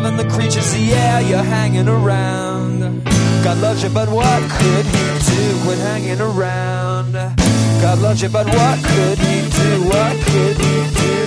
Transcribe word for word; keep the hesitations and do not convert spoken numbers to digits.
and the creatures, yeah, you're hanging around. God loves you, but what could he do? Quit hanging around. God loves you, but what could he do? What could he do?